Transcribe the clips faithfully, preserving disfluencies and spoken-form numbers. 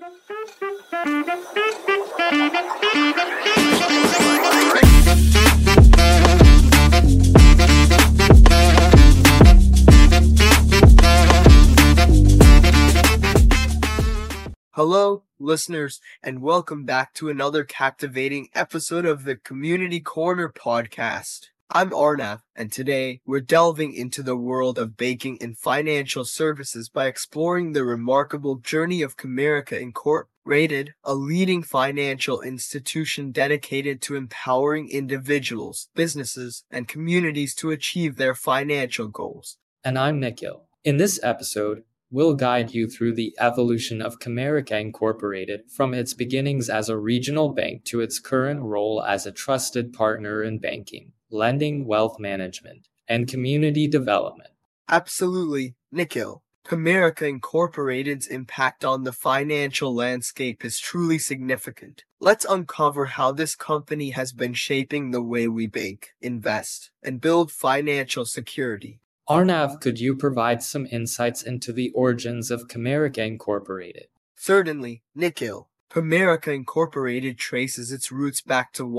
Hello, listeners, and welcome back to another captivating episode of the Community Corner podcast. I'm Arnav, and today we're delving into the world of banking and financial services by exploring the remarkable journey of Comerica Incorporated, a leading financial institution dedicated to empowering individuals, businesses, and communities to achieve their financial goals. And I'm Nikhil. In this episode, we'll guide you through the evolution of Comerica Incorporated from its beginnings as a regional bank to its current role as a trusted partner in banking, lending, wealth management, and community development. Absolutely, Nikhil. Comerica Incorporated's impact on the financial landscape is truly significant. Let's uncover how this company has been shaping the way we bank, invest, and build financial security. Arnav, could you provide some insights into the origins of Comerica Incorporated? Certainly, Nikhil. Comerica Incorporated traces its roots back to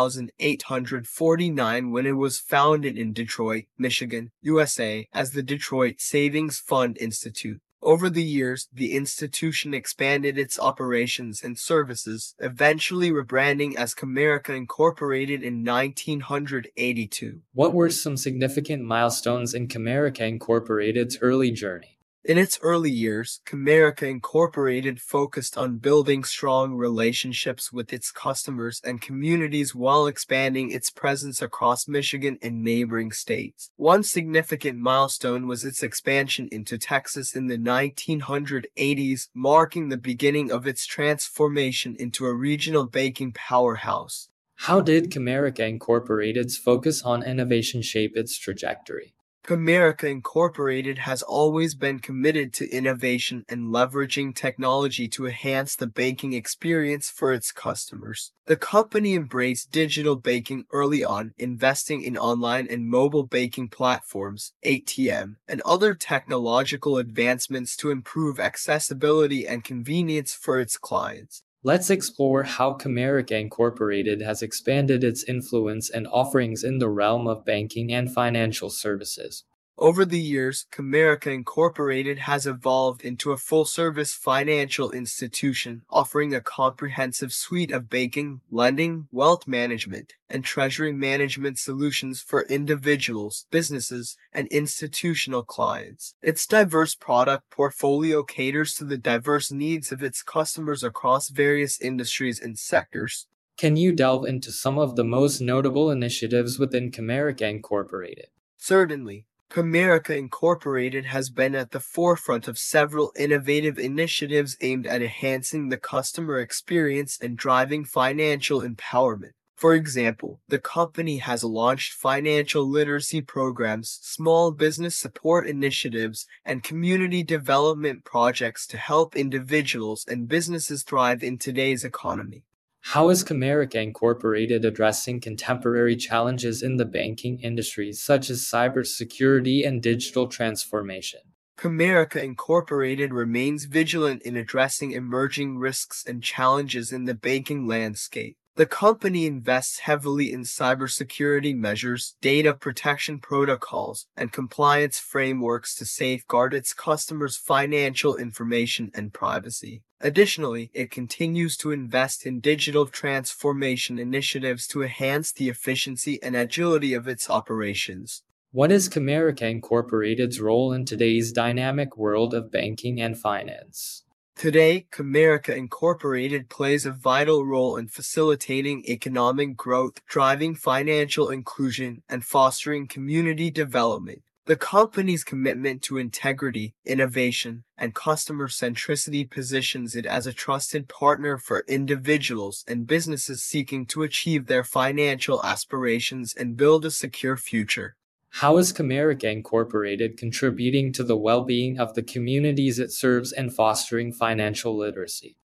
eighteen forty-nine when it was founded in Detroit, Michigan, U S A, as the Detroit Savings Fund Institute. Over the years, the institution expanded its operations and services, eventually rebranding as Comerica Incorporated in nineteen eighty-two. What were some significant milestones in Comerica Incorporated's early journey? In its early years, Comerica Incorporated focused on building strong relationships with its customers and communities while expanding its presence across Michigan and neighboring states. One significant milestone was its expansion into Texas in the nineteen eighties, marking the beginning of its transformation into a regional banking powerhouse. How did Comerica Incorporated's focus on innovation shape its trajectory? Comerica Incorporated has always been committed to innovation and leveraging technology to enhance the banking experience for its customers. The company embraced digital banking early on, investing in online and mobile banking platforms, A T M, and other technological advancements to improve accessibility and convenience for its clients. Let's explore how Comerica Incorporated has expanded its influence and offerings in the realm of banking and financial services. Over the years, Comerica Incorporated has evolved into a full-service financial institution, offering a comprehensive suite of banking, lending, wealth management, and treasury management solutions for individuals, businesses, and institutional clients. Its diverse product portfolio caters to the diverse needs of its customers across various industries and sectors. Can you delve into some of the most notable initiatives within Comerica Incorporated? Certainly. Comerica Incorporated has been at the forefront of several innovative initiatives aimed at enhancing the customer experience and driving financial empowerment. For example, the company has launched financial literacy programs, small business support initiatives, and community development projects to help individuals and businesses thrive in today's economy. How is Comerica Incorporated addressing contemporary challenges in the banking industry such as cybersecurity and digital transformation? Comerica Incorporated remains vigilant in addressing emerging risks and challenges in the banking landscape. The company invests heavily in cybersecurity measures, data protection protocols, and compliance frameworks to safeguard its customers' financial information and privacy. Additionally, it continues to invest in digital transformation initiatives to enhance the efficiency and agility of its operations. What is Comerica Incorporated's role in today's dynamic world of banking and finance? Today, Comerica Incorporated plays a vital role in facilitating economic growth, driving financial inclusion, and fostering community development. The company's commitment to integrity, innovation, and customer centricity positions it as a trusted partner for individuals and businesses seeking to achieve their financial aspirations and build a secure future. How is Comerica Incorporated contributing to the well-being of the communities it serves and fostering financial literacy?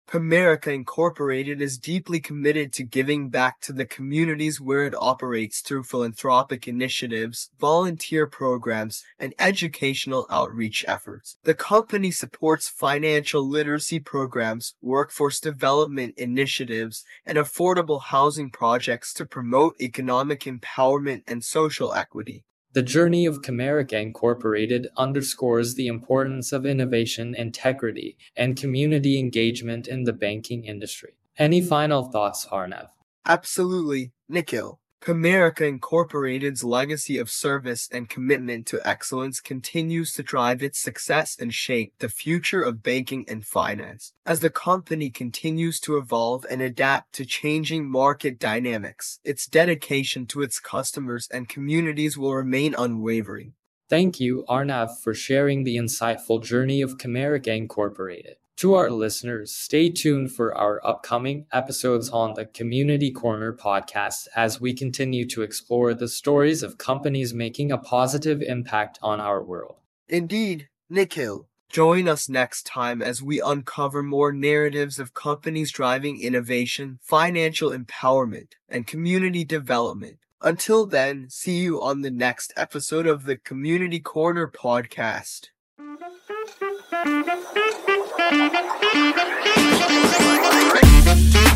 Comerica Incorporated is deeply committed to giving back to the communities where it operates through philanthropic initiatives, volunteer programs, and educational outreach efforts. The company supports financial literacy programs, workforce development initiatives, and affordable housing projects to promote economic empowerment and social equity. The journey of Comerica Incorporated underscores the importance of innovation, integrity, and community engagement in the banking industry. Any final thoughts, Arnav? Absolutely, Nikhil. Comerica Incorporated's legacy of service and commitment to excellence continues to drive its success and shape the future of banking and finance. As the company continues to evolve and adapt to changing market dynamics, its dedication to its customers and communities will remain unwavering. Thank you, Arnav, for sharing the insightful journey of Comerica Incorporated. To our listeners, stay tuned for our upcoming episodes on the Community Corner podcast as we continue to explore the stories of companies making a positive impact on our world. Indeed, Nikhil. Join us next time as we uncover more narratives of companies driving innovation, financial empowerment, and community development. Until then, see you on the next episode of the Community Corner podcast. Thank you.